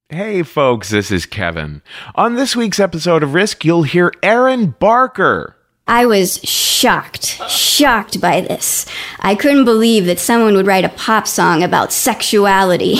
Hey folks, this is Kevin. On this week's episode of Risk, you'll hear Erin Barker. I was shocked by this. I couldn't believe that someone would write a pop song about sexuality.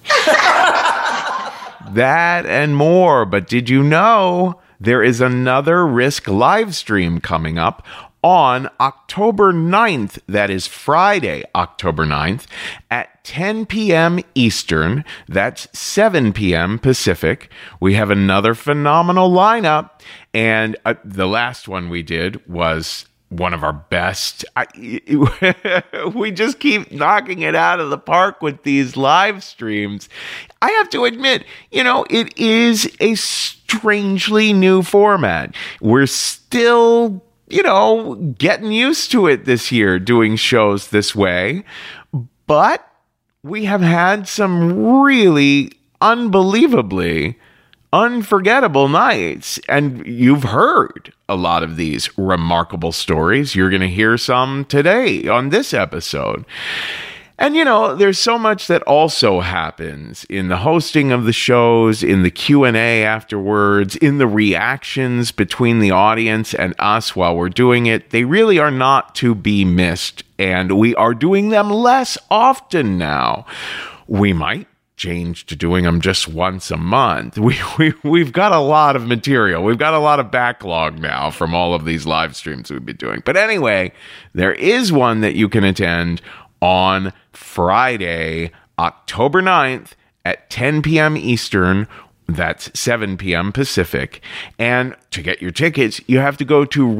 That and more, but did you know there is another Risk live stream coming up on October 9th, that is Friday, October 9th, at 10 p.m. Eastern, that's 7 p.m. Pacific. We have another phenomenal lineup, and the last one we did was one of our best. We just keep knocking it out of the park with these live streams. I have to admit, it is a strangely new format. We're still getting used to it this year, doing shows this way. But we have had some really unbelievably unforgettable nights. And you've heard a lot of these remarkable stories. You're going to hear some today on this episode. And, there's so much that also happens in the hosting of the shows, in the Q&A afterwards, in the reactions between the audience and us while we're doing it. They really are not to be missed, and we are doing them less often now. We might change to doing them just once a month. We've got a lot of material. We've got a lot of backlog now from all of these live streams we've been doing. But anyway, there is one that you can attend on Friday, October 9th at 10 p.m. Eastern. That's 7 p.m. Pacific. And to get your tickets, you have to go to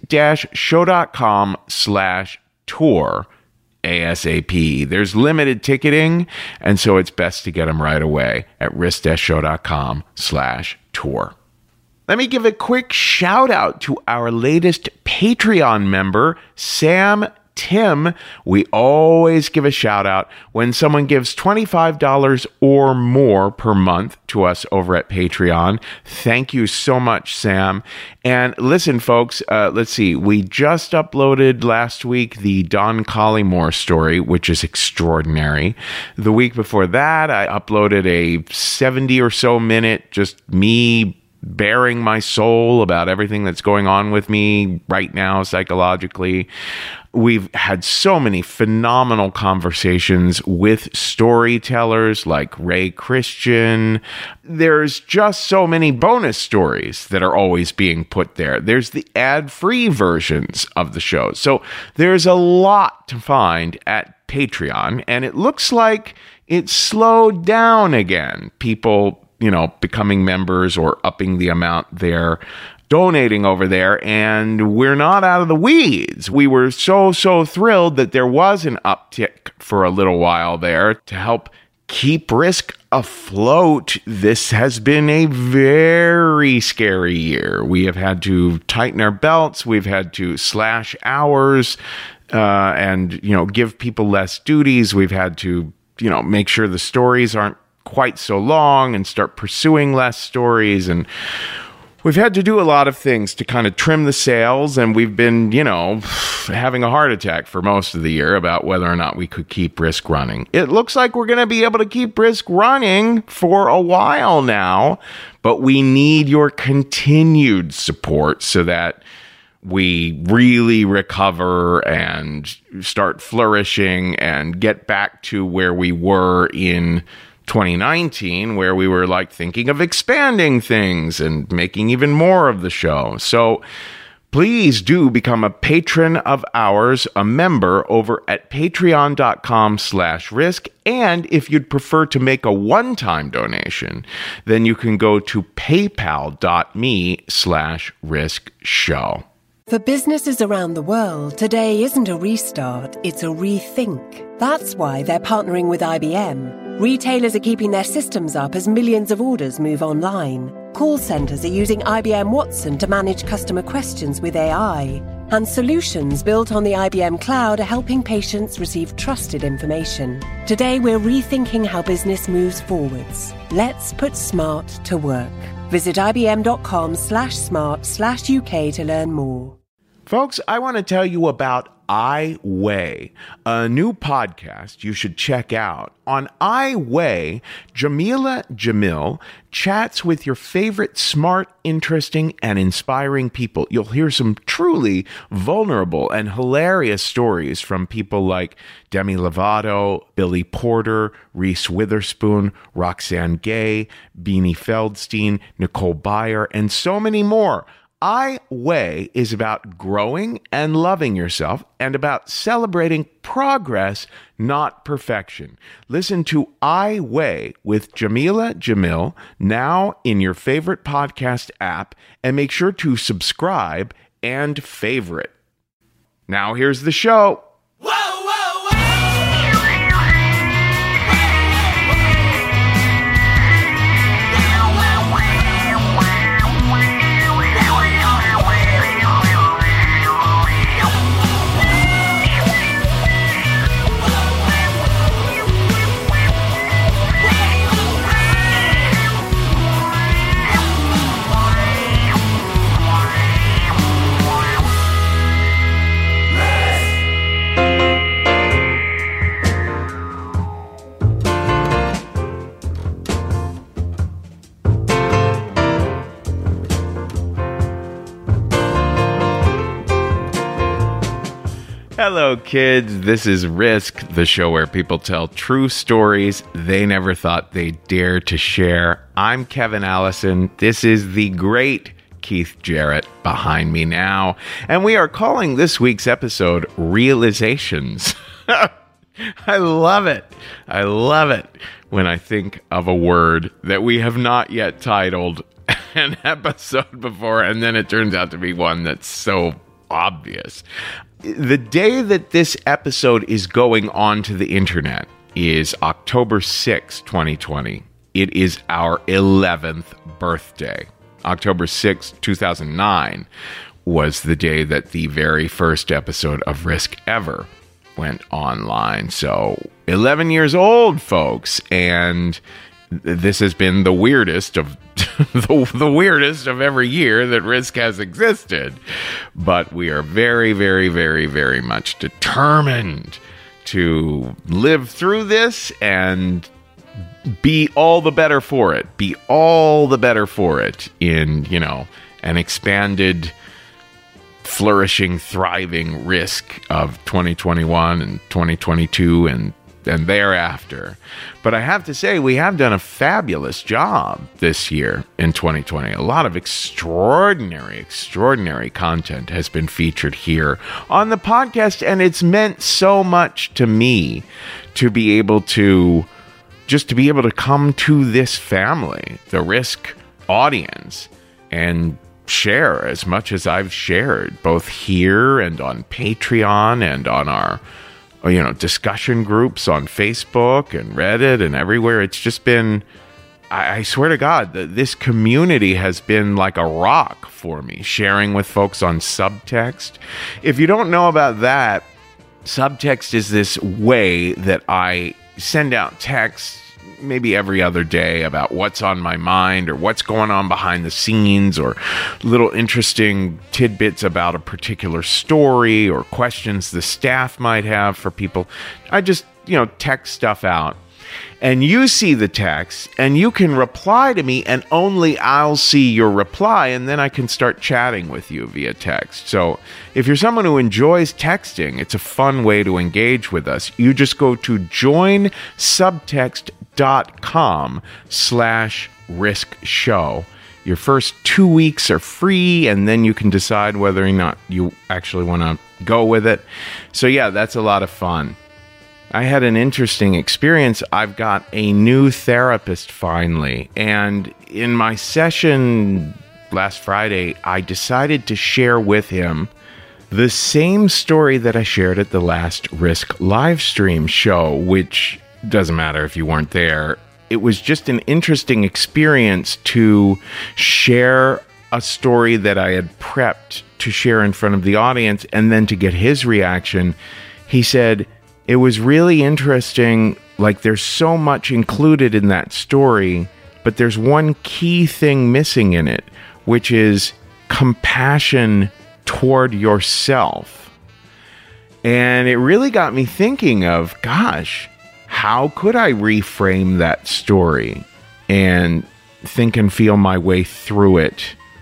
risk-show.com/tour ASAP. There's limited ticketing, and so it's best to get them right away at risk-show.com/tour. Let me give a quick shout out to our latest Patreon member, Sam Tim. We always give a shout out when someone gives $25 or more per month to us over at Patreon. Thank you so much, Sam. And listen, folks, let's see. We just uploaded last week the Don Collymore story, which is extraordinary. The week before that, I uploaded a 70 or so minute, just me bearing my soul about everything that's going on with me right now psychologically. We've had so many phenomenal conversations with storytellers like Ray Christian. There's just so many bonus stories that are always being put there. There's the ad-free versions of the show. So there's a lot to find at Patreon, and it looks like it's slowed down again. People becoming members or upping the amount they're donating over there, and we're not out of the weeds. We were so thrilled that there was an uptick for a little while there to help keep Risk afloat. This has been a very scary year. We have had to tighten our belts. We've had to slash hours and give people less duties. We've had to make sure the stories aren't quite so long and start pursuing less stories, and we've had to do a lot of things to kind of trim the sails, and we've been having a heart attack for most of the year about whether or not we could keep Risk running. It looks like we're going to be able to keep Risk running for a while now, but we need your continued support so that we really recover and start flourishing and get back to where we were in 2019, where we were thinking of expanding things and making even more of the show. So please do become a patron of ours, a member over at patreon.com/risk. And if you'd prefer to make a one-time donation, then you can go to paypal.me/riskshow. For businesses around the world, today isn't a restart, it's a rethink. That's why they're partnering with IBM. Retailers are keeping their systems up as millions of orders move online. Call centers are using IBM Watson to manage customer questions with AI. And solutions built on the IBM cloud are helping patients receive trusted information. Today, we're rethinking how business moves forwards. Let's put smart to work. Visit ibm.com/smart/UK to learn more. Folks, I want to tell you about I Weigh, a new podcast you should check out. On I Weigh, Jameela Jamil chats with your favorite smart, interesting, and inspiring people. You'll hear some truly vulnerable and hilarious stories from people like Demi Lovato, Billy Porter, Reese Witherspoon, Roxane Gay, Beanie Feldstein, Nicole Byer, and so many more. I Weigh is about growing and loving yourself and about celebrating progress, not perfection. Listen to I Weigh with Jameela Jamil now in your favorite podcast app, and make sure to subscribe and favorite. Now here's the show. Hello, kids. This is Risk, the show where people tell true stories they never thought they'd dare to share. I'm Kevin Allison. This is the great Keith Jarrett behind me now, and we are calling this week's episode Realizations. I love it. I love it when I think of a word that we have not yet titled an episode before, and then it turns out to be one that's so obvious. The day that this episode is going onto the internet is October 6, 2020. It is our 11th birthday. October 6, 2009 was the day that the very first episode of Risk ever went online. So 11 years old, folks, and this has been the weirdest of the weirdest of every year that Risk has existed. But we are very, very, very, very much determined to live through this and be all the better for it. Be all the better for it in, an expanded, flourishing, thriving Risk of 2021 and 2022 and thereafter. But I have to say, we have done a fabulous job this year in 2020. A lot of extraordinary content has been featured here on the podcast, and it's meant so much to me to be able to come to this family, the Risk audience, and share as much as I've shared, both here and on Patreon and on our discussion groups on Facebook and Reddit and everywhere. It's just been, I swear to God, that this community has been like a rock for me, sharing with folks on Subtext. If you don't know about that, Subtext is this way that I send out texts maybe every other day about what's on my mind or what's going on behind the scenes or little interesting tidbits about a particular story or questions the staff might have for people. I just, text stuff out. And you see the text and you can reply to me, and only I'll see your reply, and then I can start chatting with you via text. So if you're someone who enjoys texting, it's a fun way to engage with us. You just go to joinsubtext.com/Risk Show. Your first 2 weeks are free, and then you can decide whether or not you actually want to go with it. So yeah, that's a lot of fun. I had an interesting experience. I've got a new therapist finally, and in my session last Friday, I decided to share with him the same story that I shared at the last Risk live stream show, which doesn't matter if you weren't there. It was just an interesting experience to share a story that I had prepped to share in front of the audience, and then to get his reaction. He said, it was really interesting, like there's so much included in that story, but there's one key thing missing in it, which is compassion toward yourself. And it really got me thinking of, gosh, how could I reframe that story and think and feel my way through it?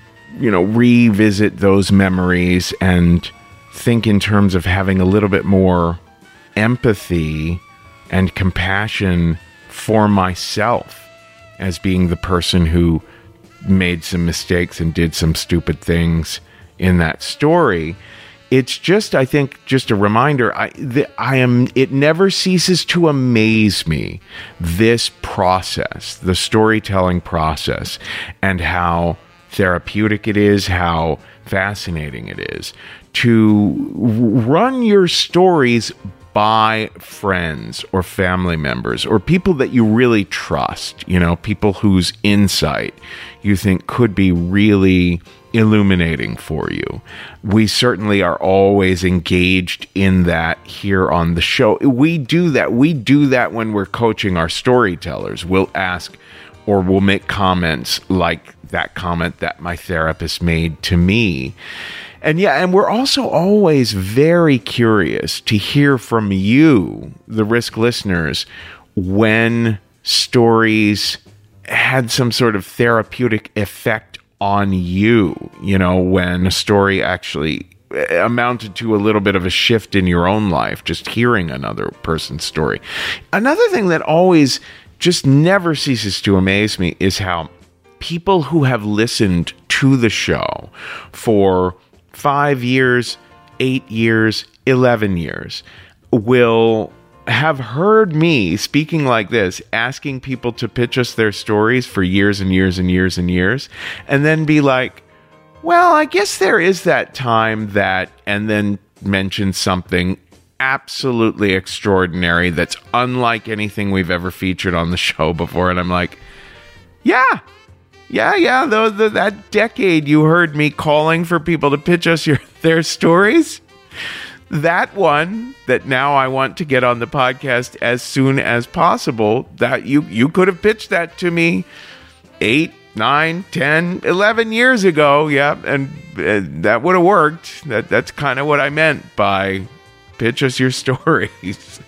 Revisit those memories and think in terms of having a little bit more empathy and compassion for myself as being the person who made some mistakes and did some stupid things in that story. It's just, I think, just a reminder, it never ceases to amaze me, this process, the storytelling process, and how therapeutic it is, how fascinating it is to run your stories by friends or family members or people that you really trust, people whose insight you think could be really illuminating for you. We certainly are always engaged in that here on the show. We do that. We do that when we're coaching our storytellers. We'll ask or we'll make comments like that comment that my therapist made to me. And we're also always very curious to hear from you, the Risk listeners, when stories had some sort of therapeutic effect on you, when a story actually amounted to a little bit of a shift in your own life, just hearing another person's story. Another thing that always just never ceases to amaze me is how people who have listened to the show for 5 years, 8 years, 11 years will have heard me speaking like this, asking people to pitch us their stories for years and years and years and years, and then be like, well, I guess there is that time that, and then mention something absolutely extraordinary that's unlike anything we've ever featured on the show before. And I'm like, yeah, that decade you heard me calling for people to pitch us their stories, that one that now I want to get on the podcast as soon as possible, that you could have pitched that to me 8, 9, 10, 11 years ago. Yeah, and that would have worked. That's kind of what I meant by pitch us your stories.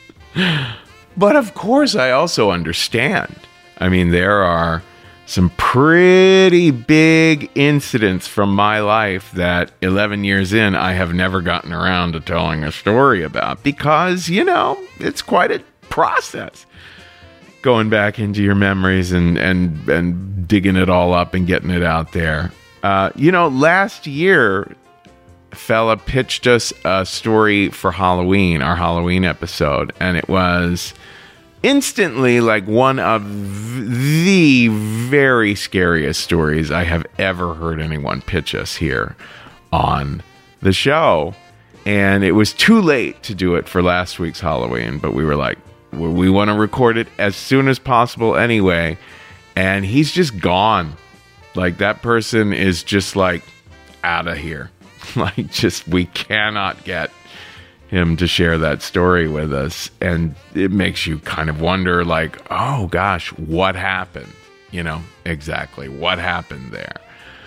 But of course, I also understand. I mean, there are some pretty big incidents from my life that 11 years in, I have never gotten around to telling a story about because, it's quite a process going back into your memories and digging it all up and getting it out there. Last year, a fella pitched us a story for Halloween, our Halloween episode, and it was instantly like one of the very scariest stories I have ever heard anyone pitch us here on the show. And it was too late to do it for last week's Halloween, but we were like, we want to record it as soon as possible anyway. And he's just gone. Like, that person is just like out of here. Like, just, we cannot get him to share that story with us. And it makes you kind of wonder, like, oh gosh, what happened? Exactly what happened there.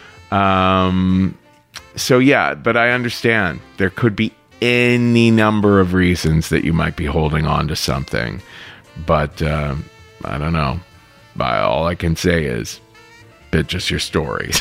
So yeah, but I understand there could be any number of reasons that you might be holding on to something, but I don't know. All I can say is, pitch us your stories.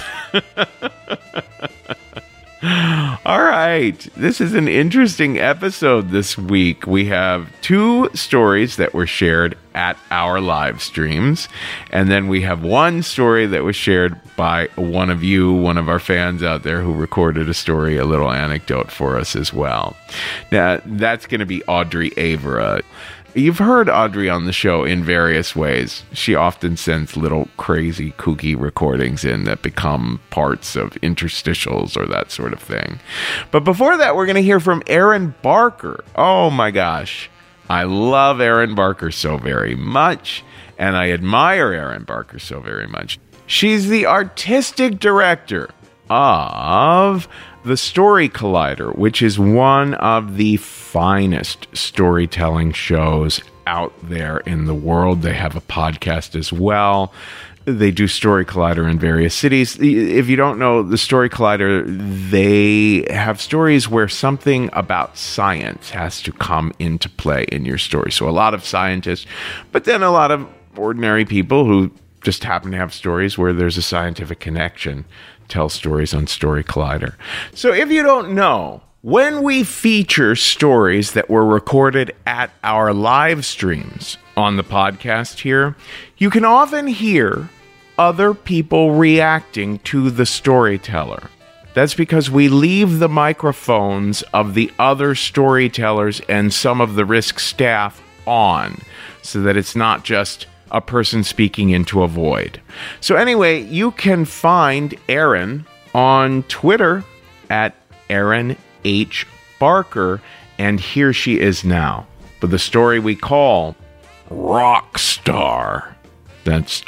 All right. This is an interesting episode this week. We have 2 stories that were shared at our live streams. And then we have one story that was shared by one of you, one of our fans out there who recorded a story, a little anecdote for us as well. Now, that's going to be Audrey Avera. You've heard Audrey on the show in various ways. She often sends little crazy, kooky recordings in that become parts of interstitials or that sort of thing. But before that, we're going to hear from Erin Barker. Oh my gosh. I love Erin Barker so very much, and I admire Erin Barker so very much. She's the artistic director of The Story Collider, which is one of the finest storytelling shows out there in the world. They have a podcast as well. They do Story Collider in various cities. If you don't know the Story Collider, they have stories where something about science has to come into play in your story. So a lot of scientists, but then a lot of ordinary people who just happen to have stories where there's a scientific connection tell stories on Story Collider. So if you don't know, when we feature stories that were recorded at our live streams on the podcast here, you can often hear other people reacting to the storyteller. That's because we leave the microphones of the other storytellers and some of the Risk staff on, so that it's not just a person speaking into a void. So anyway, you can find Erin on Twitter at Erin H. Barker, and here she is now for the story we call Rockstar. That's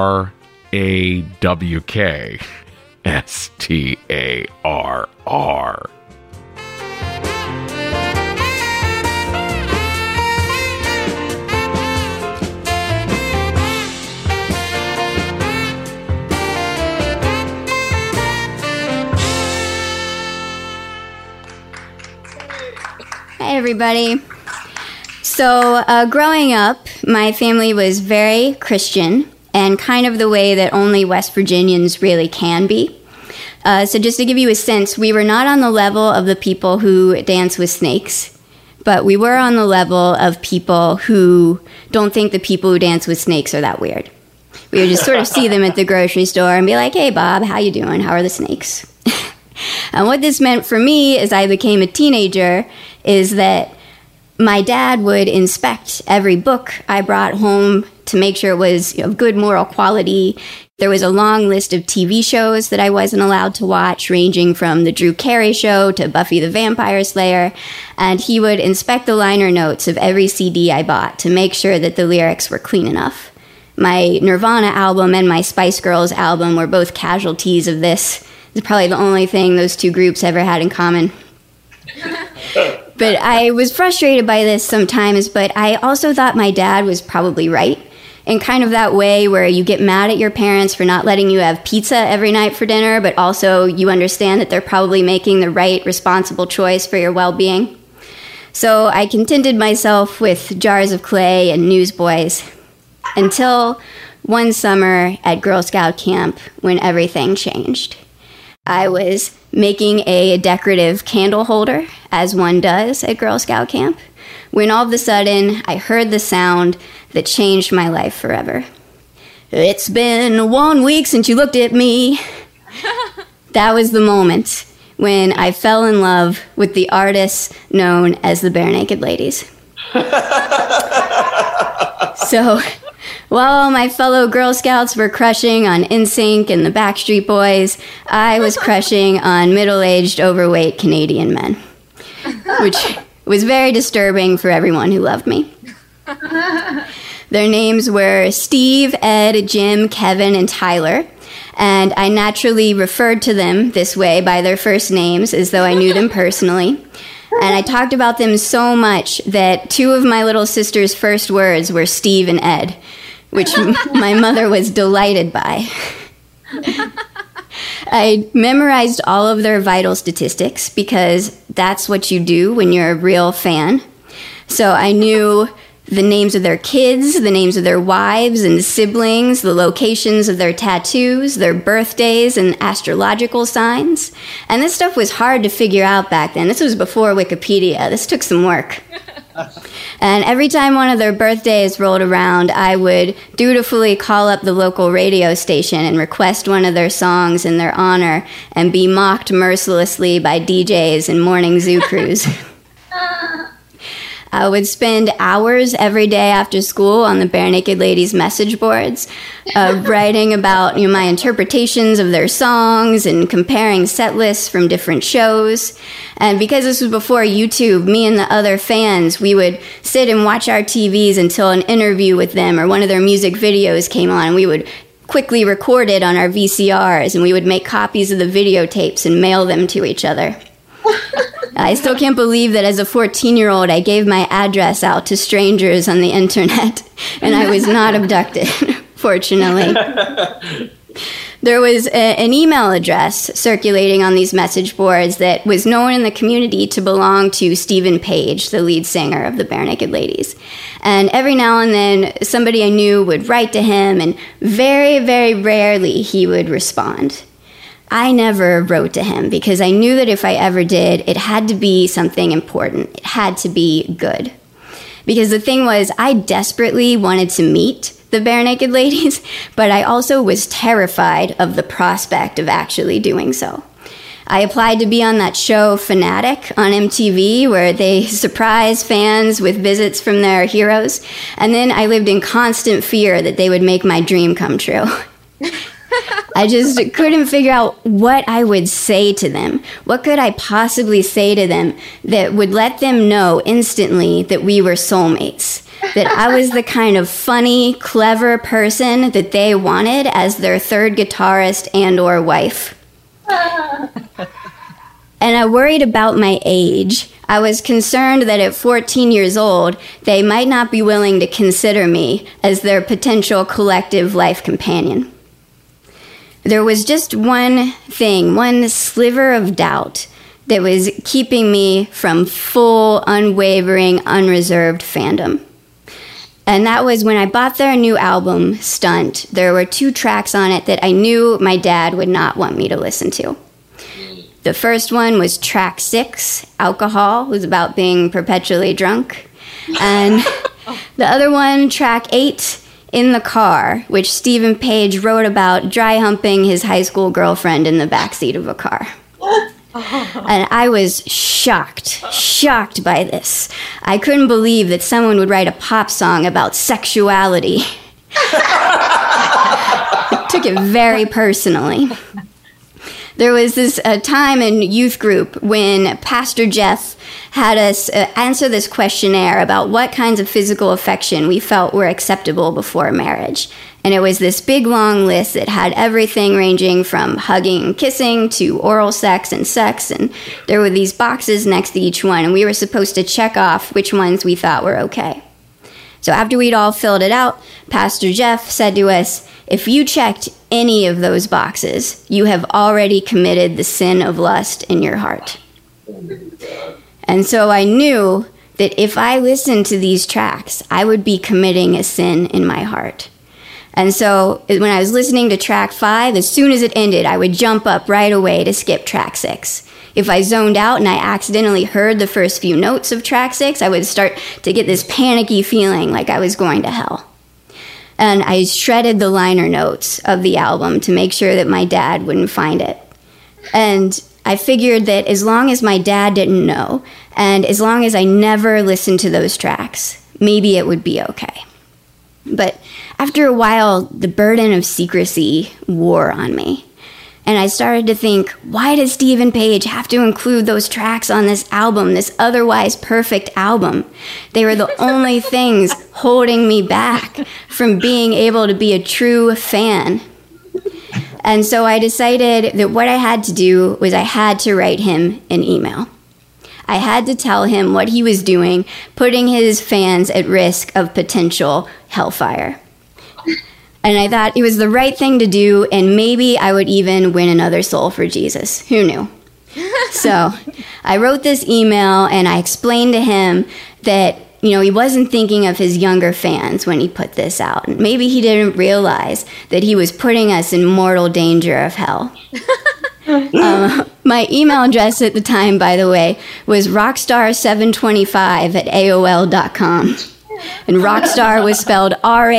RAWKSTARR. Hi, everybody. So, growing up, my family was very Christian and kind of the way that only West Virginians really can be. So just to give you a sense, we were not on the level of the people who dance with snakes, but we were on the level of people who don't think the people who dance with snakes are that weird. We would just sort of see them at the grocery store and be like, "Hey, Bob, how you doing? How are the snakes?" And what this meant for me as I became a teenager is that my dad would inspect every book I brought home to make sure it was of good moral quality. There was a long list of TV shows that I wasn't allowed to watch, ranging from The Drew Carey Show to Buffy the Vampire Slayer, and he would inspect the liner notes of every CD I bought to make sure that the lyrics were clean enough. My Nirvana album and my Spice Girls album were both casualties of this. It's probably the only thing those two groups ever had in common. But I was frustrated by this sometimes, but I also thought my dad was probably right. In kind of that way where you get mad at your parents for not letting you have pizza every night for dinner, but also you understand that they're probably making the right, responsible choice for your well-being. So I contented myself with jars of clay and newsboys until one summer at Girl Scout camp when everything changed. I was making a decorative candle holder, as one does at Girl Scout camp, when all of a sudden I heard the sound that changed my life forever. "It's been 1 week since you looked at me." That was the moment when I fell in love with the artists known as the Barenaked Ladies. So, while my fellow Girl Scouts were crushing on NSYNC and the Backstreet Boys, I was crushing on middle-aged, overweight Canadian men, which was very disturbing for everyone who loved me. Their names were Steve, Ed, Jim, Kevin, and Tyler, and I naturally referred to them this way by their first names as though I knew them personally. And I talked about them so much that two of my little sister's first words were Steve and Ed, which my mother was delighted by. I memorized all of their vital statistics because that's what you do when you're a real fan. So I knew the names of their kids, the names of their wives and siblings, the locations of their tattoos, their birthdays, and astrological signs. And this stuff was hard to figure out back then. This was before Wikipedia. This took some work. And every time one of their birthdays rolled around, I would dutifully call up the local radio station and request one of their songs in their honor and be mocked mercilessly by DJs and morning zoo crews. I would spend hours every day after school on the Barenaked Ladies message boards, writing about my interpretations of their songs and comparing set lists from different shows. And because this was before YouTube, me and the other fans, we would sit and watch our TVs until an interview with them or one of their music videos came on, and we would quickly record it on our VCRs, and we would make copies of the videotapes and mail them to each other. I still can't believe that as a 14-year-old, I gave my address out to strangers on the internet, and I was not abducted fortunately. There was an email address circulating on these message boards that was known in the community to belong to Stephen Page, the lead singer of the Barenaked Ladies. And every now and then, somebody I knew would write to him, and very, very rarely he would respond. I never wrote to him because I knew that if I ever did, it had to be something important. It had to be good. Because the thing was, I desperately wanted to meet the Barenaked Ladies, but I also was terrified of the prospect of actually doing so. I applied to be on that show Fanatic on MTV, where they surprise fans with visits from their heroes, and then I lived in constant fear that they would make my dream come true. I just couldn't figure out what I would say to them. What could I possibly say to them that would let them know instantly that we were soulmates? That I was the kind of funny, clever person that they wanted as their third guitarist and or wife. And I worried about my age. I was concerned that at 14 years old, they might not be willing to consider me as their potential collective life companion. There was just one thing, one sliver of doubt that was keeping me from full, unwavering, unreserved fandom. And that was when I bought their new album, Stunt. There were 2 tracks on it that I knew my dad would not want me to listen to. The first one was track 6, Alcohol. It was about being perpetually drunk. And the other one, track 8, In the Car, which Stephen Page wrote about dry humping his high school girlfriend in the backseat of a car. And I was shocked by this. I couldn't believe that someone would write a pop song about sexuality. I took it very personally. There was this time in youth group when Pastor Jeff had us answer this questionnaire about what kinds of physical affection we felt were acceptable before marriage. And it was this big, long list that had everything ranging from hugging and kissing to oral sex. And there were these boxes next to each one, and we were supposed to check off which ones we thought were okay. So after we'd all filled it out, Pastor Jeff said to us, if you checked any of those boxes, you have already committed the sin of lust in your heart. And so I knew that if I listened to these tracks, I would be committing a sin in my heart. And so when I was listening to track 5, as soon as it ended, I would jump up right away to skip track 6. If I zoned out and I accidentally heard the first few notes of track 6, I would start to get this panicky feeling like I was going to hell. And I shredded the liner notes of the album to make sure that my dad wouldn't find it. And I figured that as long as my dad didn't know, and as long as I never listened to those tracks, maybe it would be okay. But after a while, the burden of secrecy wore on me. And I started to think, why does Stephen Page have to include those tracks on this album, this otherwise perfect album? They were the only things holding me back from being able to be a true fan. And so I decided that what I had to do was I had to write him an email. I had to tell him what he was doing, putting his fans at risk of potential hellfire. And I thought it was the right thing to do, and maybe I would even win another soul for Jesus. Who knew? So I wrote this email, and I explained to him that, he wasn't thinking of his younger fans when he put this out. Maybe he didn't realize that he was putting us in mortal danger of hell. My email address at the time, by the way, was rockstar725@aol.com. And Rockstar was spelled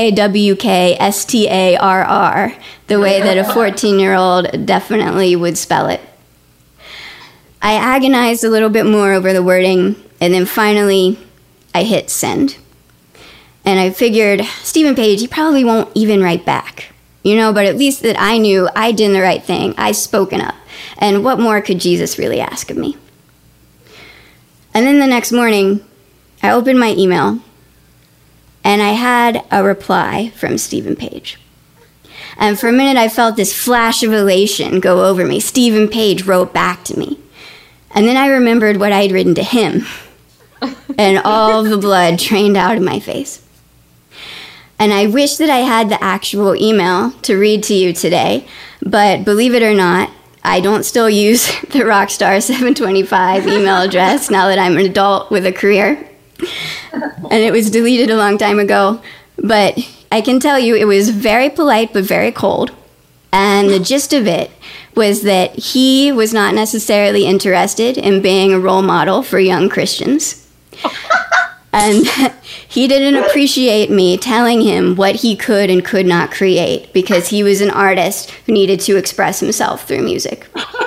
RAWKSTARR, the way that a 14-year-old definitely would spell it. I agonized a little bit more over the wording, and then finally I hit send. And I figured, Stephen Page, he probably won't even write back. But at least that I knew I did the right thing. I spoken up. And what more could Jesus really ask of me? And then the next morning, I opened my email, and I had a reply from Stephen Page. And for a minute, I felt this flash of elation go over me. Stephen Page wrote back to me. And then I remembered what I had written to him. And all the blood drained out of my face. And I wish that I had the actual email to read to you today, but believe it or not, I don't still use the Rockstar725 email address now that I'm an adult with a career. And it was deleted a long time ago. But I can tell you it was very polite but very cold. And the gist of it was that he was not necessarily interested in being a role model for young Christians. And he didn't appreciate me telling him what he could and could not create because he was an artist who needed to express himself through music.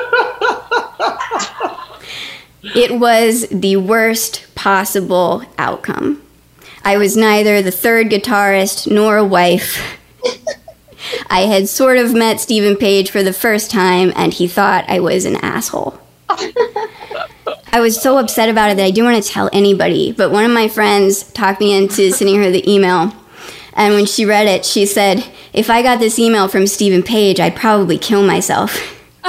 It was the worst possible outcome. I was neither the third guitarist nor a wife. I had sort of met Stephen Page for the first time, and he thought I was an asshole. I was so upset about it that I didn't want to tell anybody, but one of my friends talked me into sending her the email, and when she read it, she said, if I got this email from Stephen Page, I'd probably kill myself.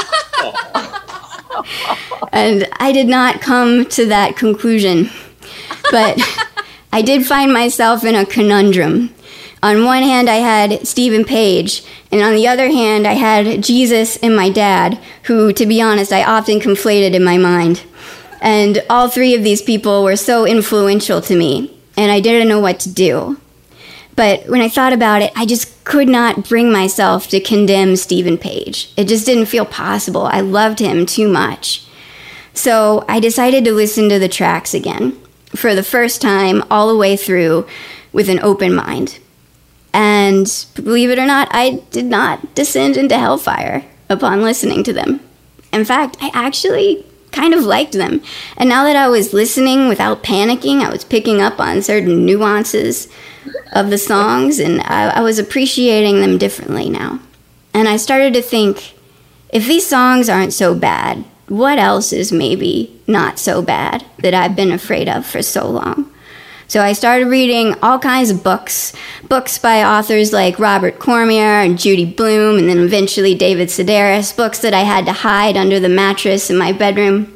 And I did not come to that conclusion, but I did find myself in a conundrum. On one hand, I had Stephen Page, and on the other hand, I had Jesus and my dad, who, to be honest, I often conflated in my mind. And all three of these people were so influential to me, and I didn't know what to do. But when I thought about it, I just could not bring myself to condemn Stephen Page. It just didn't feel possible. I loved him too much. So I decided to listen to the tracks again, for the first time, all the way through, with an open mind. And believe it or not, I did not descend into hellfire upon listening to them. In fact, I actually kind of liked them. And now that I was listening without panicking, I was picking up on certain nuances of the songs, and I was appreciating them differently now. And I started to think, if these songs aren't so bad, what else is maybe not so bad that I've been afraid of for so long? So I started reading all kinds of books by authors like Robert Cormier and Judy Blume, and then eventually David Sedaris, books that I had to hide under the mattress in my bedroom.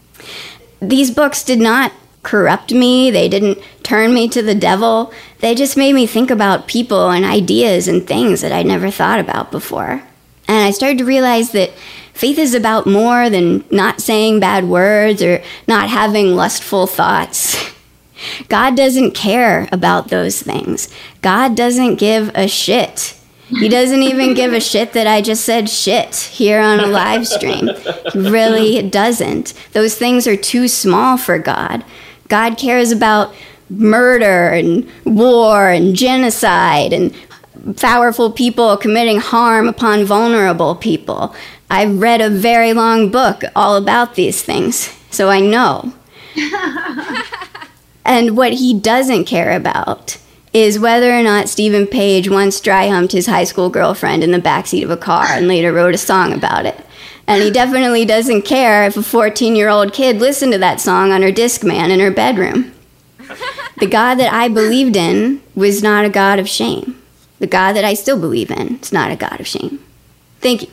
These books did not corrupt me. They didn't turn me to the devil. They just made me think about people and ideas and things that I'd never thought about before. And I started to realize that faith is about more than not saying bad words or not having lustful thoughts. God doesn't care about those things. God doesn't give a shit. He doesn't even give a shit that I just said shit here on a live stream. He really doesn't. Those things are too small for God. God cares about murder and war and genocide and powerful people committing harm upon vulnerable people. I've read a very long book all about these things, so I know. And what he doesn't care about is whether or not Stephen Page once dry humped his high school girlfriend in the backseat of a car and later wrote a song about it. And he definitely doesn't care if a 14-year-old kid listened to that song on her Discman in her bedroom. The God that I believed in was not a God of shame. The God that I still believe in is not a God of shame. Thank you.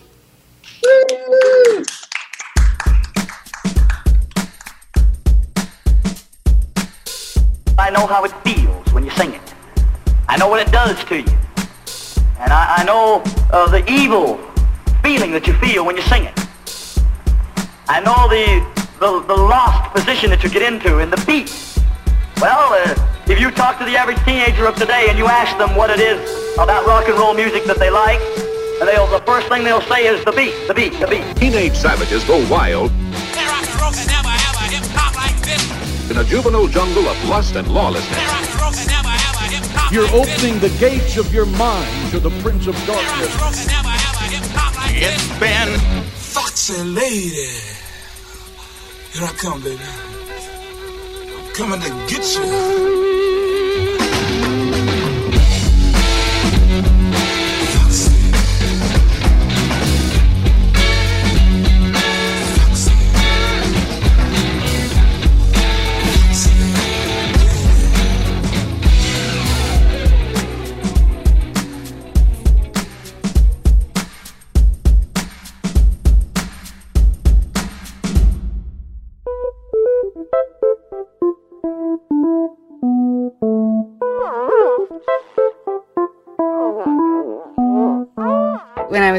I know how it feels when you sing it. I know what it does to you. And I know the evil feeling that you feel when you sing it. I know the lost position that you get into in the beat. Well, if you talk to the average teenager of today and you ask them what it is about rock and roll music that they like, the first thing they'll say is the beat, the beat, the beat. Teenage savages go wild Rock and roll can never have a hip-hop like this. in a juvenile jungle of lust and lawlessness. Rock and roll can never have a hip-hop You're like this. opening the gates of your mind to the Prince of Rock Darkness. and roll can never have a hip-hop like this. It's been Foxy Lady. Here I come, baby. I'm coming to get you.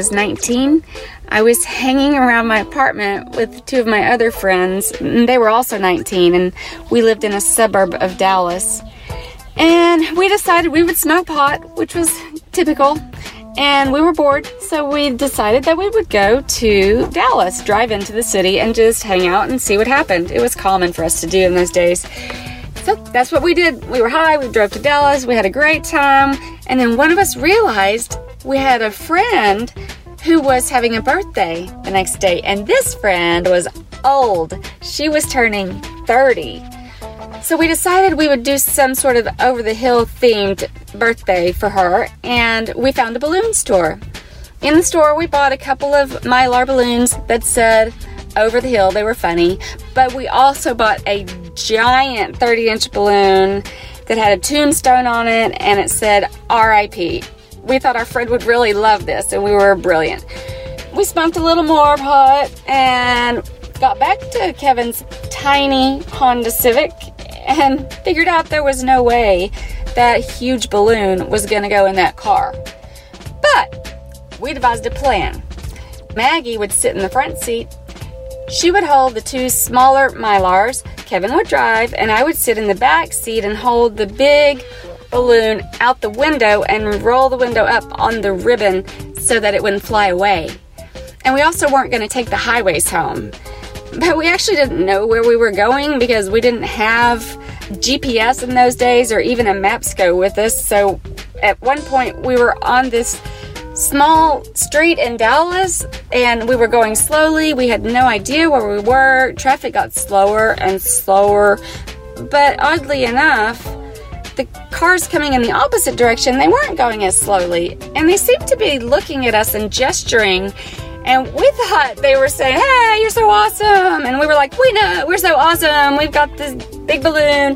was 19. I was hanging around my apartment with two of my other friends, and they were also 19, and we lived in a suburb of Dallas. And we decided we would smoke pot, which was typical, and we were bored, so we decided that we would go to Dallas, drive into the city, and just hang out and see what happened. It was common for us to do in those days. So that's what we did. We were high, we drove to Dallas, we had a great time, and then one of us realized we had a friend who was having a birthday the next day, and this friend was old. She was turning 30. So we decided we would do some sort of over-the-hill themed birthday for her, and we found a balloon store. In the store, we bought a couple of Mylar balloons that said over the hill. They were funny, but we also bought a giant 30-inch balloon that had a tombstone on it, and it said R.I.P. We thought our friend would really love this, and we were brilliant. We smoked a little more pot and got back to Kevin's tiny Honda Civic and figured out there was no way that huge balloon was going to go in that car. But we devised a plan. Maggie would sit in the front seat. She would hold the two smaller Mylars, Kevin would drive, and I would sit in the back seat and hold the big balloon out the window and roll the window up on the ribbon so that it wouldn't fly away. And we also weren't going to take the highways home. But we actually didn't know where we were going because we didn't have GPS in those days or even a maps go with us. So at one point we were on this small street in Dallas and we were going slowly. We had no idea where we were. Traffic got slower and slower. But oddly enough, the cars coming in the opposite direction, they weren't going as slowly. And they seemed to be looking at us and gesturing. And we thought they were saying, hey, you're so awesome. And we were like, we know, we're so awesome. We've got this big balloon.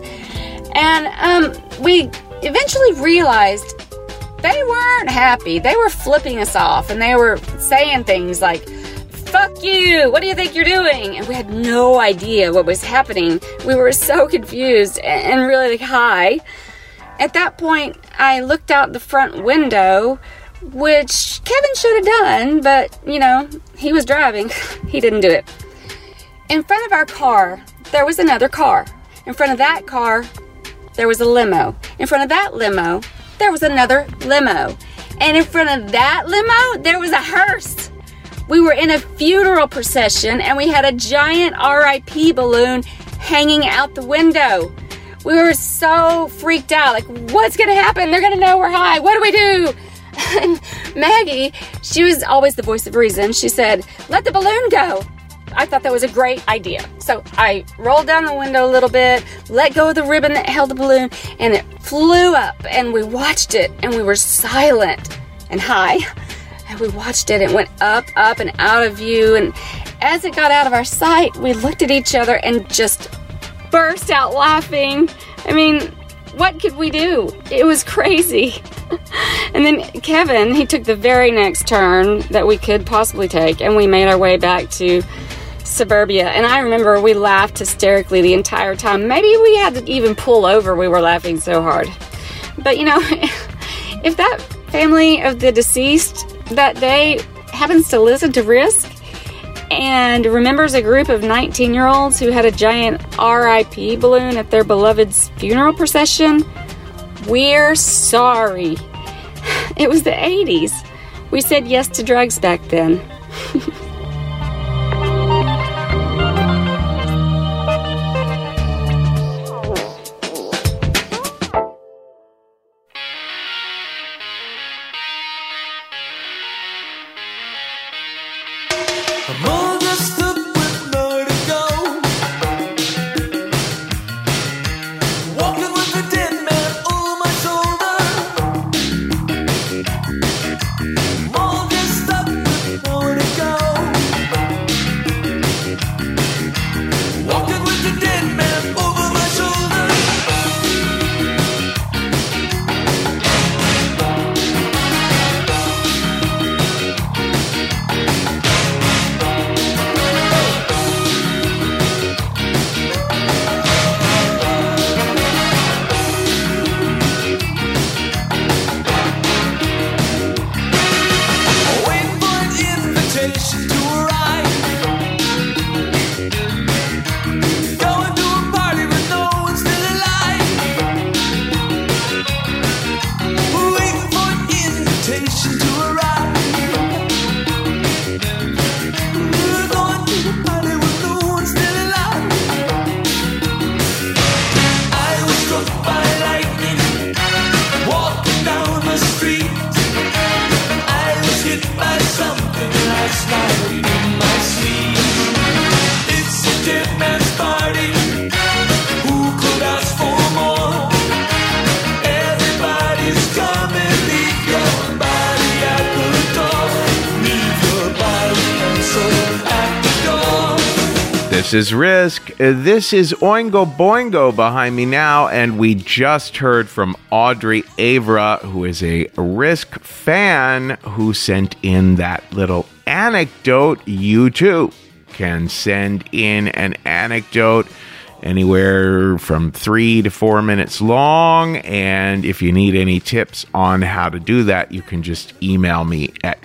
And we eventually realized they weren't happy. They were flipping us off. And they were saying things like, fuck you, what do you think you're doing? And we had no idea what was happening. We were so confused and really high. At that point, I looked out the front window, which Kevin should have done, but, you know, he was driving. He didn't do it. In front of our car, there was another car. In front of that car, there was a limo. In front of that limo, there was another limo. And in front of that limo, there was a hearse. We were in a funeral procession, and we had a giant R.I.P. balloon hanging out the window. We were so freaked out, like, what's going to happen? They're going to know we're high. What do we do? And Maggie, she was always the voice of reason. She said, let the balloon go. I thought that was a great idea. So I rolled down the window a little bit, let go of the ribbon that held the balloon, and it flew up, and we watched it, and we were silent and high. And we watched it. It went up, up, and out of view. And as it got out of our sight, we looked at each other and just burst out laughing. I mean, what could we do? It was crazy. And then Kevin, he took the very next turn that we could possibly take, and we made our way back to suburbia. And I remember we laughed hysterically the entire time. Maybe we had to even pull over. We were laughing so hard. But, you know, if that family of the deceased that day happens to listen to Risk and remembers a group of 19-year-olds who had a giant R.I.P. balloon at their beloved's funeral procession, we're sorry. It was the 80s. We said yes to drugs back then. invitation to a ride. Going to a party with no one still alive. Waiting for an invitation to a ride. We're going to a party with no one still alive. I was struck by lightning, walking down the street. I was hit by something last night in my sleep. It's a dead man's party. Who could ask for more? Everybody's coming. Leave your body at the door. Leave your body and soul at the door. This is Risk. This is Oingo Boingo behind me now, and we just heard from Audrey Avra, who is a Risk fan, who sent in that little anecdote. You too can send in an anecdote anywhere from 3 to 4 minutes long, and if you need any tips on how to do that, you can just email me at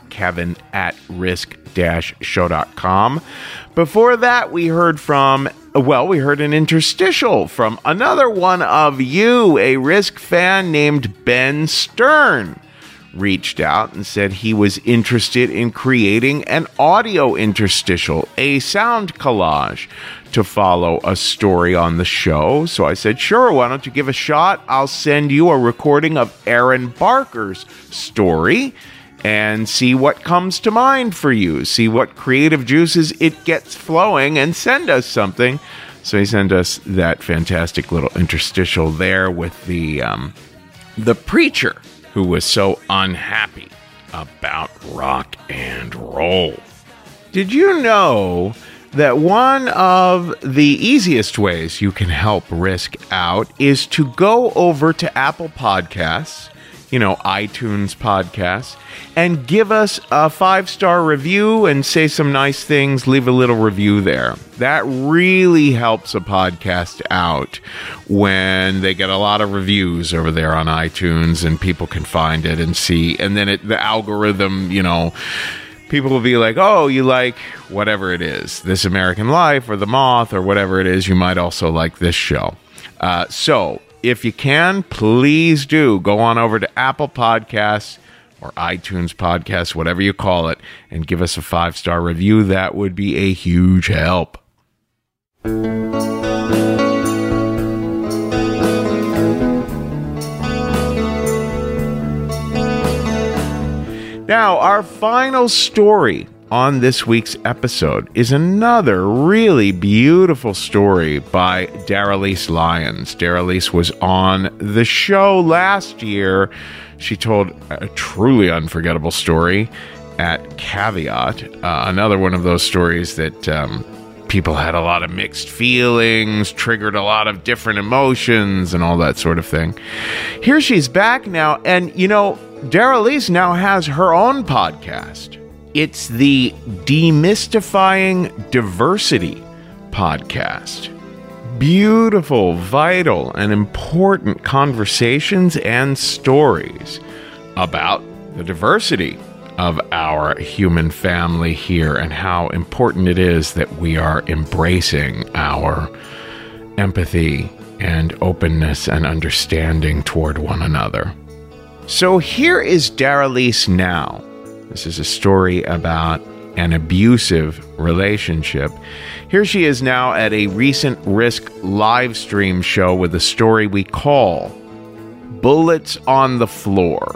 kevin@risk-show.com. Before that, we heard an interstitial from another one of you, a Risk fan named Ben Stern. Reached out and said he was interested in creating an audio interstitial, a sound collage, to follow a story on the show. So I said, sure, why don't you give a shot? I'll send you a recording of Aaron Barker's story and see what comes to mind for you. See what creative juices it gets flowing and send us something. So he sent us that fantastic little interstitial there with the preacher who was so unhappy about rock and roll. Did you know that one of the easiest ways you can help Risk out is to go over to Apple Podcasts, iTunes Podcasts, and give us a 5-star review and say some nice things, leave a little review there. That really helps a podcast out when they get a lot of reviews over there on iTunes and people can find it and see. And then the algorithm, people will be like, oh, you like whatever it is, This American Life or The Moth or whatever it is. You might also like this show. So if you can, please do go on over to Apple Podcasts or iTunes Podcasts, whatever you call it, and give us a 5-star review. That would be a huge help. Now, our final story on this week's episode is another really beautiful story by Darrelise Lyons. Darrelise was on the show last year. She told a truly unforgettable story at Caveat, another one of those stories that people had a lot of mixed feelings, triggered a lot of different emotions, and all that sort of thing. Here she's back now, and Darrelise now has her own podcast. It's the Demystifying Diversity podcast. Beautiful, vital, and important conversations and stories about the diversity of our human family here and how important it is that we are embracing our empathy and openness and understanding toward one another. So here is Darrelise now. This is a story about an abusive relationship. Here she is now at a recent Risk live stream show with a story we call Bullets on the Floor.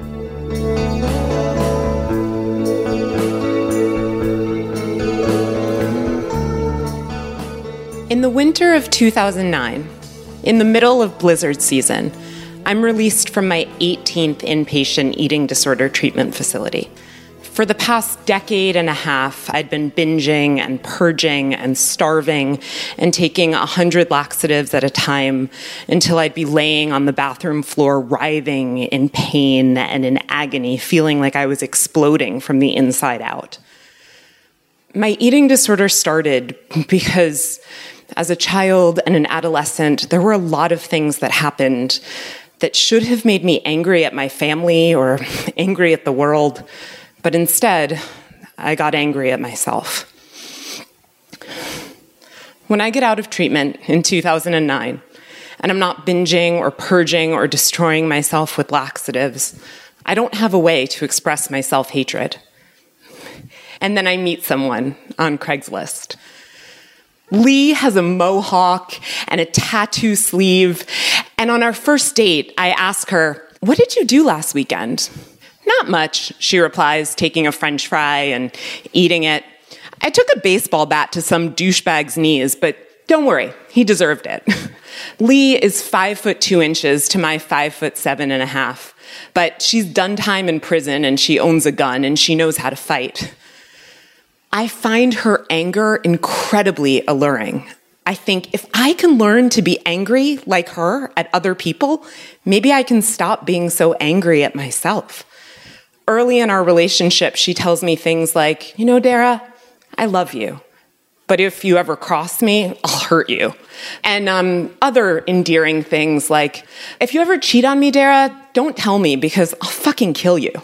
In the winter of 2009, in the middle of blizzard season, I'm released from my 18th inpatient eating disorder treatment facility. For the past decade and a half, I'd been binging and purging and starving and taking 100 laxatives at a time until I'd be laying on the bathroom floor writhing in pain and in agony, feeling like I was exploding from the inside out. My eating disorder started because as a child and an adolescent, there were a lot of things that happened that should have made me angry at my family or angry at the world. But instead, I got angry at myself. When I get out of treatment in 2009, and I'm not binging or purging or destroying myself with laxatives, I don't have a way to express my self-hatred. And then I meet someone on Craigslist. Lee has a mohawk and a tattoo sleeve. And on our first date, I ask her, "What did you do last weekend?" "Not much," she replies, taking a French fry and eating it. "I took a baseball bat to some douchebag's knees, but don't worry, he deserved it." Lee is 5'2" to my 5'7.5", but she's done time in prison and she owns a gun and she knows how to fight. I find her anger incredibly alluring. I think if I can learn to be angry like her at other people, maybe I can stop being so angry at myself. Early in our relationship, she tells me things like, "You know, Dara, I love you, but if you ever cross me, I'll hurt you." And other endearing things like, "If you ever cheat on me, Dara, don't tell me because I'll fucking kill you."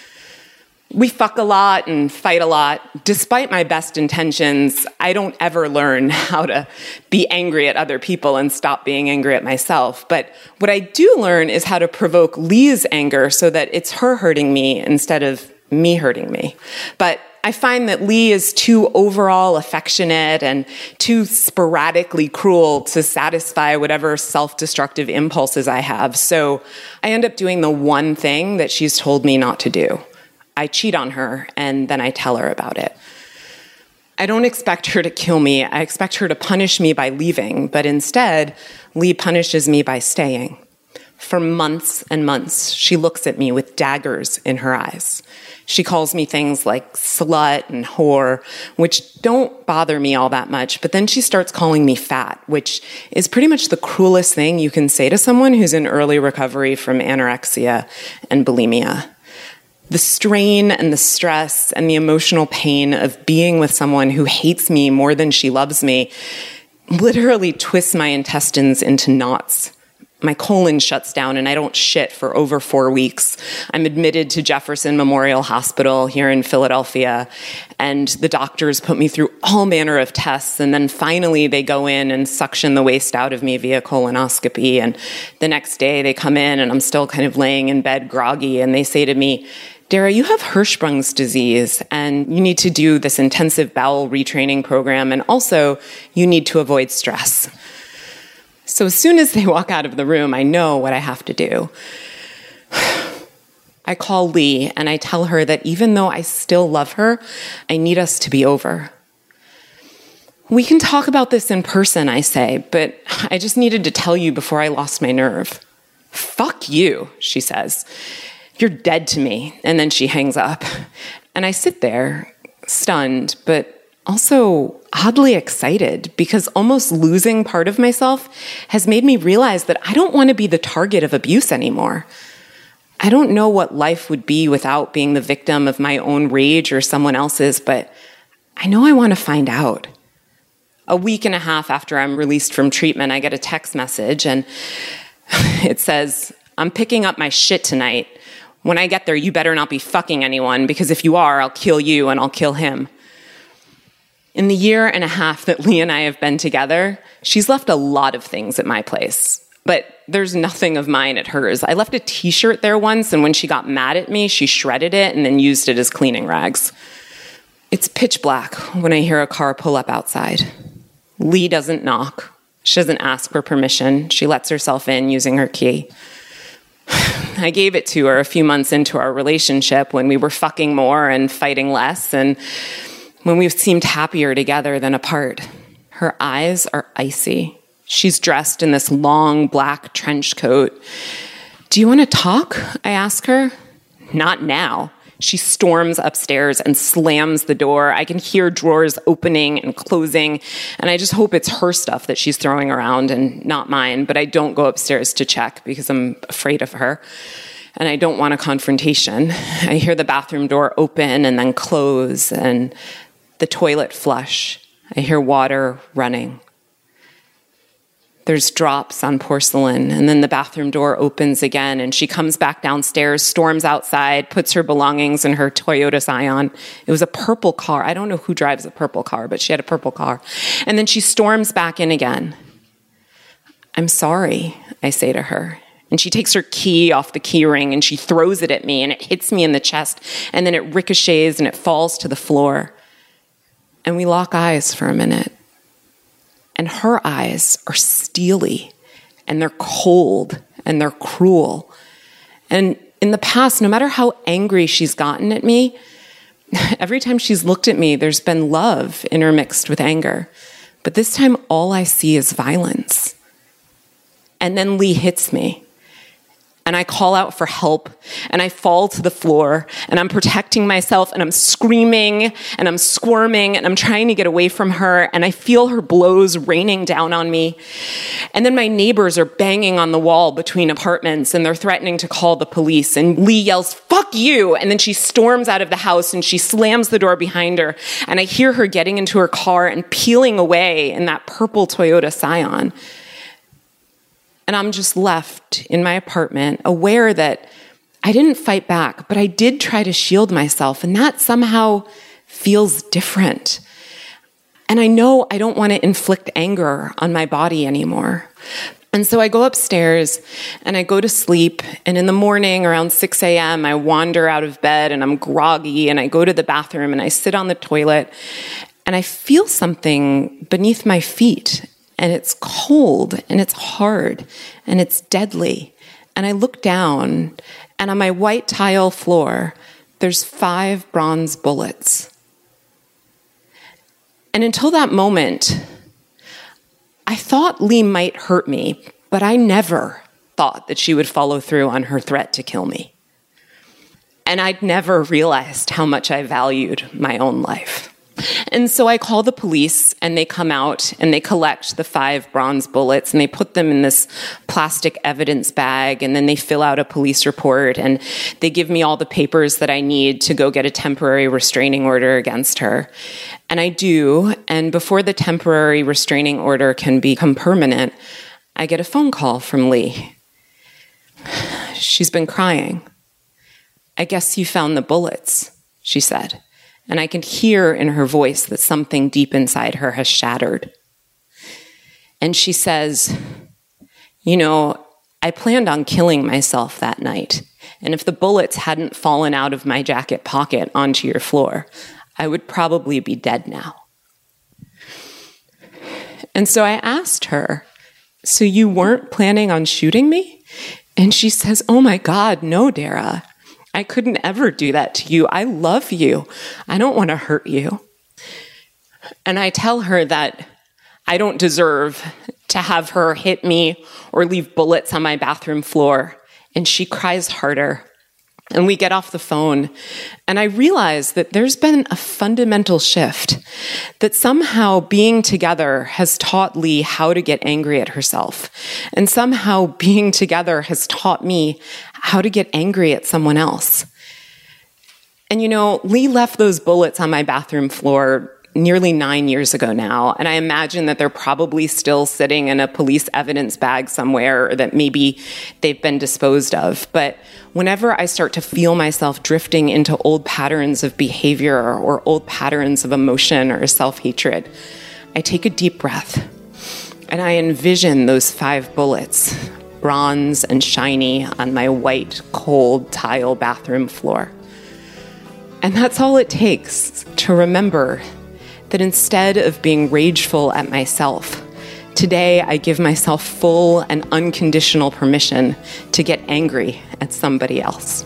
We fuck a lot and fight a lot. Despite my best intentions, I don't ever learn how to be angry at other people and stop being angry at myself. But what I do learn is how to provoke Lee's anger so that it's her hurting me instead of me hurting me. But I find that Lee is too overall affectionate and too sporadically cruel to satisfy whatever self-destructive impulses I have. So I end up doing the one thing that she's told me not to do. I cheat on her, and then I tell her about it. I don't expect her to kill me. I expect her to punish me by leaving, but instead, Lee punishes me by staying. For months and months, she looks at me with daggers in her eyes. She calls me things like slut and whore, which don't bother me all that much, but then she starts calling me fat, which is pretty much the cruelest thing you can say to someone who's in early recovery from anorexia and bulimia. The strain and the stress and the emotional pain of being with someone who hates me more than she loves me literally twists my intestines into knots. My colon shuts down and I don't shit for over 4 weeks. I'm admitted to Jefferson Memorial Hospital here in Philadelphia, and the doctors put me through all manner of tests, and then finally they go in and suction the waste out of me via colonoscopy, and the next day they come in and I'm still kind of laying in bed groggy, and they say to me, "Dara, you have Hirschsprung's disease, and you need to do this intensive bowel retraining program, and also you need to avoid stress." So as soon as they walk out of the room, I know what I have to do. I call Lee and I tell her that even though I still love her, I need us to be over. "We can talk about this in person," I say, "but I just needed to tell you before I lost my nerve." "Fuck you," she says. "You're dead to me." And then she hangs up. And I sit there, stunned, but also oddly excited, because almost losing part of myself has made me realize that I don't want to be the target of abuse anymore. I don't know what life would be without being the victim of my own rage or someone else's, but I know I want to find out. A week and a half after I'm released from treatment, I get a text message, and it says, "I'm picking up my shit tonight. When I get there, you better not be fucking anyone, because if you are, I'll kill you and I'll kill him." In the year and a half that Lee and I have been together, she's left a lot of things at my place, but there's nothing of mine at hers. I left a t-shirt there once, and when she got mad at me, she shredded it and then used it as cleaning rags. It's pitch black when I hear a car pull up outside. Lee doesn't knock. She doesn't ask for permission. She lets herself in using her key. I gave it to her a few months into our relationship when we were fucking more and fighting less, and when we seemed happier together than apart. Her eyes are icy. She's dressed in this long black trench coat. "Do you want to talk?" I ask her. "Not now." She storms upstairs and slams the door. I can hear drawers opening and closing, and I just hope it's her stuff that she's throwing around and not mine, but I don't go upstairs to check because I'm afraid of her, and I don't want a confrontation. I hear the bathroom door open and then close, and the toilet flush. I hear water running. There's drops on porcelain, and then the bathroom door opens again, and she comes back downstairs, storms outside, puts her belongings in her Toyota Scion. It was a purple car. I don't know who drives a purple car, but she had a purple car. And then she storms back in again. I'm sorry, I say to her. And she takes her key off the key ring, and she throws it at me, and it hits me in the chest, and then it ricochets, and it falls to the floor. And we lock eyes for a minute. And her eyes are steely, and they're cold, and they're cruel. And in the past, no matter how angry she's gotten at me, every time she's looked at me, there's been love intermixed with anger. But this time, all I see is violence. And then Lee hits me. And I call out for help, and I fall to the floor, and I'm protecting myself, and I'm screaming, and I'm squirming, and I'm trying to get away from her, and I feel her blows raining down on me. And then my neighbors are banging on the wall between apartments, and they're threatening to call the police, and Lee yells, "Fuck you!" And then she storms out of the house, and she slams the door behind her, and I hear her getting into her car and peeling away in that purple Toyota Scion. And I'm just left in my apartment, aware that I didn't fight back, but I did try to shield myself, and that somehow feels different. And I know I don't want to inflict anger on my body anymore. And so I go upstairs, and I go to sleep, and in the morning, around 6 a.m., I wander out of bed, and I'm groggy, and I go to the bathroom, and I sit on the toilet, and I feel something beneath my feet. And it's cold, and it's hard, and it's deadly. And I look down, and on my white tile floor, there's 5 bronze bullets. And until that moment, I thought Lee might hurt me, but I never thought that she would follow through on her threat to kill me. And I'd never realized how much I valued my own life. And so I call the police, and they come out, and they collect the 5 bronze bullets, and they put them in this plastic evidence bag, and then they fill out a police report, and they give me all the papers that I need to go get a temporary restraining order against her. And I do, and before the temporary restraining order can become permanent, I get a phone call from Lee. She's been crying. "I guess you found the bullets," she said. And I can hear in her voice that something deep inside her has shattered. And she says, "You know, I planned on killing myself that night. And if the bullets hadn't fallen out of my jacket pocket onto your floor, I would probably be dead now." And so I asked her, "So you weren't planning on shooting me?" And she says, "Oh my God, no, Dara. I couldn't ever do that to you. I love you. I don't want to hurt you." And I tell her that I don't deserve to have her hit me or leave bullets on my bathroom floor. And she cries harder. And we get off the phone. And I realize that there's been a fundamental shift, that somehow being together has taught Lee how to get angry at herself. And somehow being together has taught me how to get angry at someone else. And you know, Lee left those bullets on my bathroom floor nearly 9 years ago now, and I imagine that they're probably still sitting in a police evidence bag somewhere, or that maybe they've been disposed of. But whenever I start to feel myself drifting into old patterns of behavior or old patterns of emotion or self-hatred, I take a deep breath, and I envision those 5 bullets, bronze and shiny, on my white, cold tile bathroom floor. And that's all it takes to remember that instead of being rageful at myself, today I give myself full and unconditional permission to get angry at somebody else.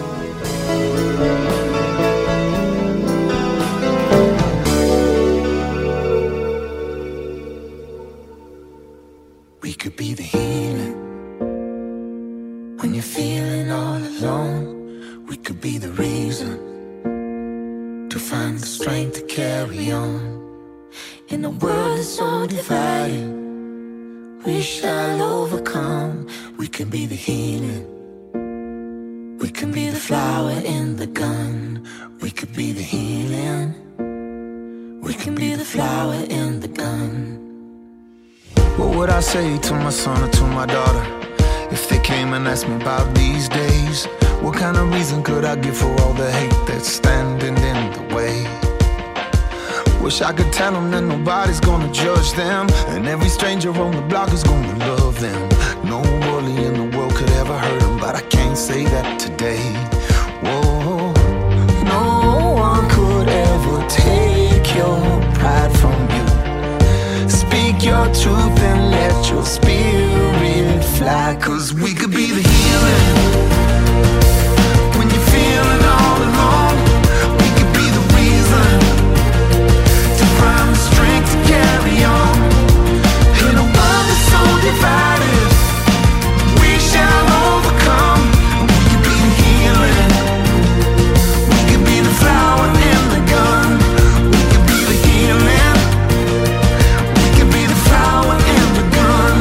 We could be the healing when you're feeling all alone. We could be the reason to find the strength to carry on. In a world that's so divided, we shall overcome. We can be the healing. We can be the flower in the gun. We could be the healing. We can be the flower in the gun. Well, would I say to my son or to my daughter if they came and asked me about these days? What kind of reason could I give for all the hate that's standing in the way? Wish I could tell them that nobody's gonna judge them, and every stranger on the block is gonna love them. No bully in the world could ever hurt them, but I can't say that today. Whoa, no one could ever take your pride from you. Speak your truth and let your spirit fly, 'cause we could be the healing when you're feeling all alone. We could be the reason to find the strength to carry on. In a world that's so divided, we shall overcome. We could be the healing, we could be the flower and the gun. We could be the healing, we could be the flower and the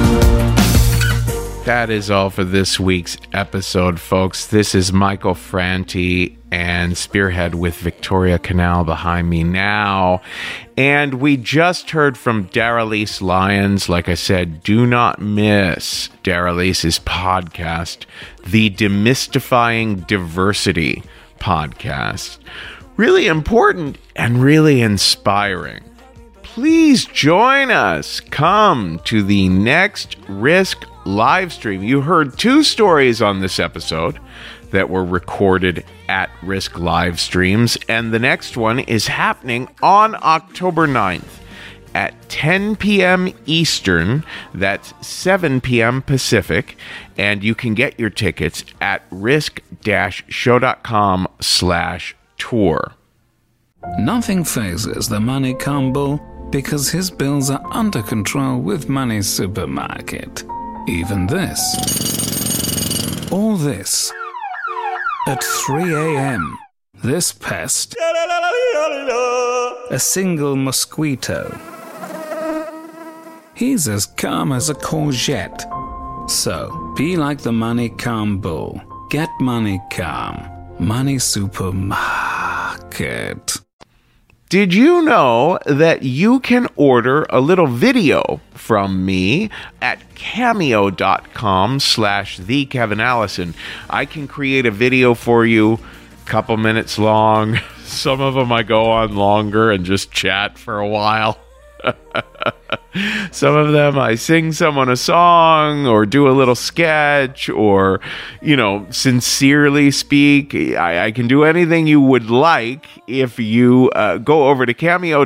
gun. That is all for this week's episode, folks. This is Michael Franti and Spearhead with Victoria Canal behind me now. And we just heard from Darylise Lyons. Like I said, do not miss Darylise's podcast, the Demystifying Diversity podcast. Really important and really inspiring. Please join us. Come to the next Risk live stream. You heard 2 stories on this episode that were recorded at Risk live streams, and the next one is happening on October 9th at 10 p.m. Eastern. That's 7 p.m. Pacific, and you can get your tickets at risk-show.com/tour. Nothing phases the Money Calm Bull because his bills are under control with Money Supermarket. Even this. All this. At 3 a.m. This pest. A single mosquito. He's as calm as a courgette. So, be like the Money Calm Bull. Get money calm. Money Supermarket. Did you know that you can order a little video from me at cameo.com/thekevinallison? I can create a video for you, a couple minutes long. Some of them I go on longer and just chat for a while. Some of them I sing someone a song or do a little sketch or, sincerely speak. I can do anything you would like if you go over to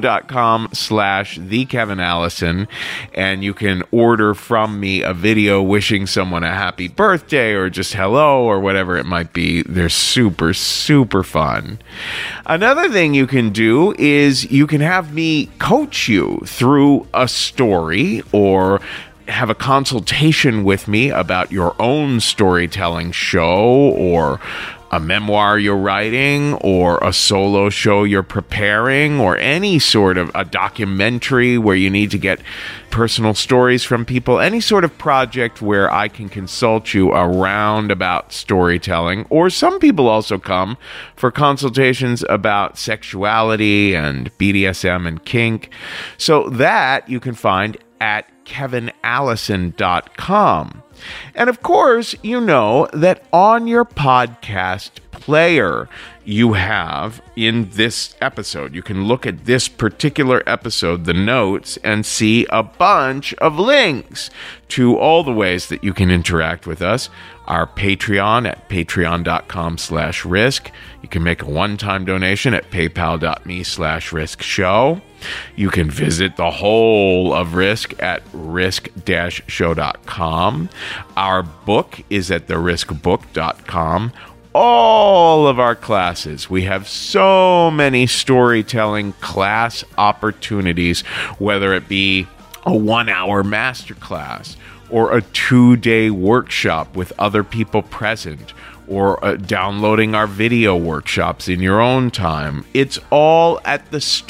cameo.com/thekevinallison and you can order from me a video wishing someone a happy birthday or just hello or whatever it might be. They're super, super fun. Another thing you can do is you can have me coach you through a story or have a consultation with me about your own storytelling show or a memoir you're writing or a solo show you're preparing or any sort of a documentary where you need to get personal stories from people, any sort of project where I can consult you around about storytelling. Or some people also come for consultations about sexuality and BDSM and kink. So that you can find at kevinallison.com. And of course, you know that on your podcast player, you have in this episode, you can look at this particular episode, the notes, and see a bunch of links to all the ways that you can interact with us. Our Patreon at patreon.com/risk. You can make a one-time donation at paypal.me/riskshow. You can visit the whole of Risk at risk-show.com. Our book is at theriskbook.com. All of our classes, we have so many storytelling class opportunities, whether it be a 1-hour masterclass or a 2-day workshop with other people present, or downloading our video workshops in your own time. It's all at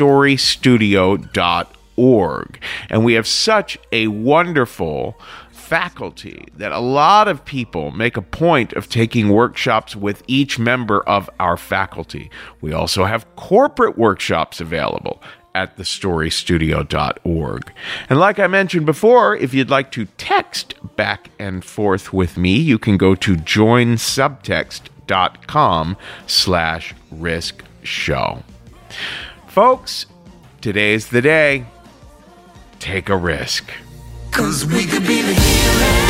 thestorystudio.org. And we have such a wonderful faculty that a lot of people make a point of taking workshops with each member of our faculty. We also have corporate workshops available thestorystudio.org. And like I mentioned before, if you'd like to text back and forth with me, you can go to joinsubtext.com/riskshow. Folks, today's the day. Take a risk. 'Cause we could be the heroes.